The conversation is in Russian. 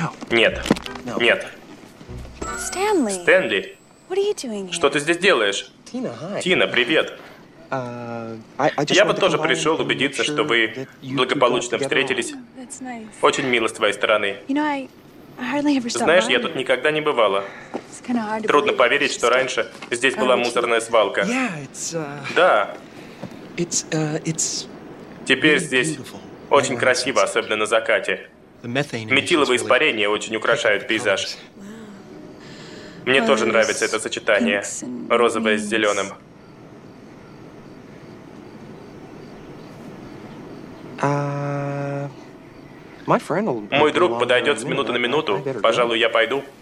Нет. Нет. Стэнли, что ты здесь делаешь? Тина, привет. Я бы тоже пришел убедиться, что вы благополучно встретились. Очень мило с твоей стороны. Знаешь, я тут никогда не бывала. Трудно поверить, что раньше здесь была мусорная свалка. Да. Теперь здесь очень красиво, особенно на закате. Метиловые испарения очень украшают пейзаж. Мне тоже нравится это сочетание. Розовое с зеленым. Мой друг подойдет с минуты на минуту. Пожалуй, я пойду.